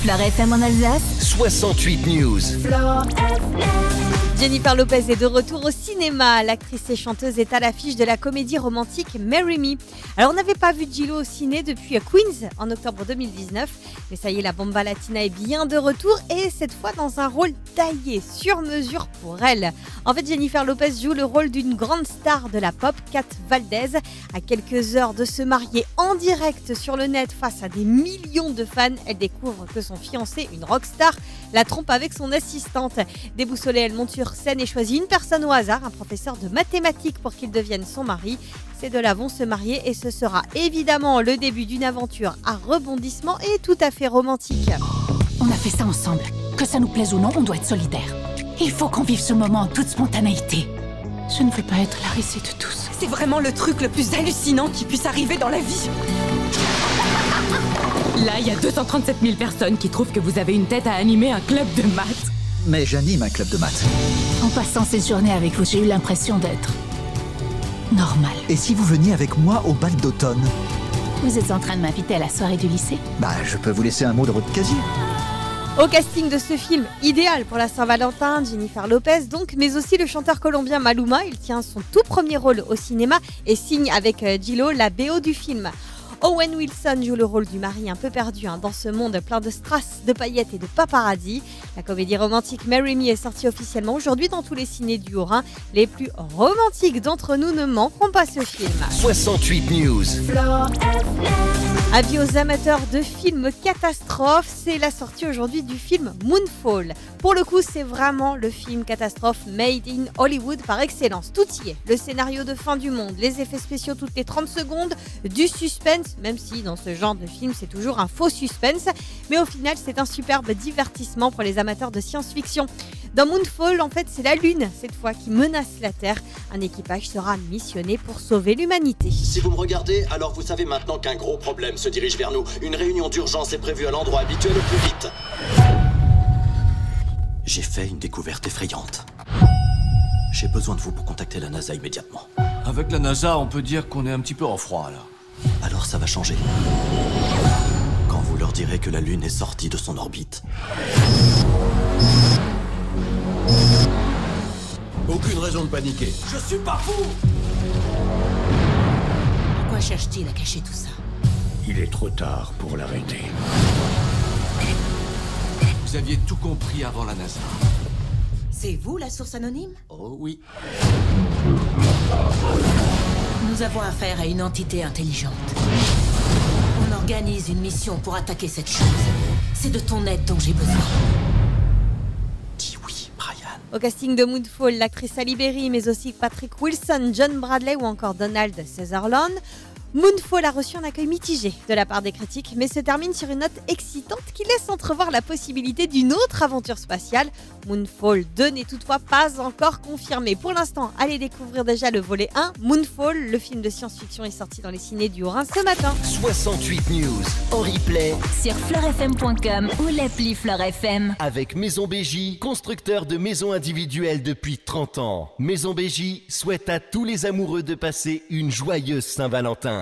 Fleur FM en Alsace. 68 News. Jennifer Lopez est de retour au cinéma. L'actrice et chanteuse est à l'affiche de la comédie romantique Marry Me. Alors on n'avait pas vu J-Lo au ciné depuis Queens en octobre 2019. Mais ça y est, la bomba latina est bien de retour et cette fois dans un rôle taillé sur mesure pour elle. En fait, Jennifer Lopez joue le rôle d'une grande star de la pop, Kat Valdez. À quelques heures de se marier en direct sur le net face à des millions de fans, elle découvre que son fiancé, une rockstar, la trompe avec son assistante. Déboussolée, elle monte sur scène et choisit une personne au hasard, un professeur de mathématiques pour qu'il devienne son mari. Ces deux-là vont se marier et ce sera évidemment le début d'une aventure à rebondissement et tout à fait romantique. On a fait ça ensemble. Que ça nous plaise ou non, on doit être solidaires. Il faut qu'on vive ce moment en toute spontanéité. Je ne veux pas être la risée de tous. C'est vraiment le truc le plus hallucinant qui puisse arriver dans la vie. Là, il y a 237 000 personnes qui trouvent que vous avez une tête à animer un club de maths. Mais j'anime un club de maths. En passant cette journée avec vous, j'ai eu l'impression d'être normale. Et si vous veniez avec moi au bal d'automne? Vous êtes en train de m'inviter à la soirée du lycée? Je peux vous laisser un mot de votre casier. Au casting de ce film, idéal pour la Saint-Valentin, Jennifer Lopez donc, mais aussi le chanteur colombien Maluma. Il tient son tout premier rôle au cinéma et signe avec J-Lo la BO du film. Owen Wilson joue le rôle du mari un peu perdu dans ce monde plein de strass, de paillettes et de paparazzi. La comédie romantique Marry Me est sortie officiellement aujourd'hui dans tous les cinés du Haut-Rhin. Les plus romantiques d'entre nous ne manqueront pas ce film. 68 News. Avis aux amateurs de films catastrophes, c'est la sortie aujourd'hui du film Moonfall. Pour le coup, c'est vraiment le film catastrophe made in Hollywood par excellence. Tout y est. Le scénario de fin du monde, les effets spéciaux toutes les 30 secondes, du suspense, même si dans ce genre de film, c'est toujours un faux suspense. Mais au final, c'est un superbe divertissement pour les amateurs de science-fiction. Dans Moonfall, en fait, c'est la Lune, cette fois, qui menace la Terre. Un équipage sera missionné pour sauver l'humanité. Si vous me regardez, alors vous savez maintenant qu'un gros problème se dirige vers nous. Une réunion d'urgence est prévue à l'endroit habituel au plus vite. J'ai fait une découverte effrayante. J'ai besoin de vous pour contacter la NASA immédiatement. Avec la NASA, on peut dire qu'on est un petit peu en froid, là. Alors ça va changer. Quand vous leur direz que la Lune est sortie de son orbite. Aucune raison de paniquer. Je suis pas fou! Pourquoi cherche-t-il à cacher tout ça? Il est trop tard pour l'arrêter. Vous aviez tout compris avant la NASA. C'est vous la source anonyme? Oh oui. Nous avons affaire à une entité intelligente. On organise une mission pour attaquer cette chose. C'est de ton aide dont j'ai besoin. Dis oui, Brian. Au casting de Moonfall, l'actrice Halle Berry, mais aussi Patrick Wilson, John Bradley ou encore Donald Sutherland. Moonfall a reçu un accueil mitigé de la part des critiques, mais se termine sur une note excitante qui laisse entrevoir la possibilité d'une autre aventure spatiale. Moonfall 2 n'est toutefois pas encore confirmé. Pour l'instant, allez découvrir déjà le volet 1, Moonfall. Le film de science-fiction est sorti dans les cinés du Haut-Rhin ce matin. 68 News en replay Sur fleurfm.com ou l'appli Fleur FM. avec Maison BJ, constructeur de maisons individuelles depuis 30 ans. Maison BJ souhaite à tous les amoureux de passer une joyeuse Saint-Valentin.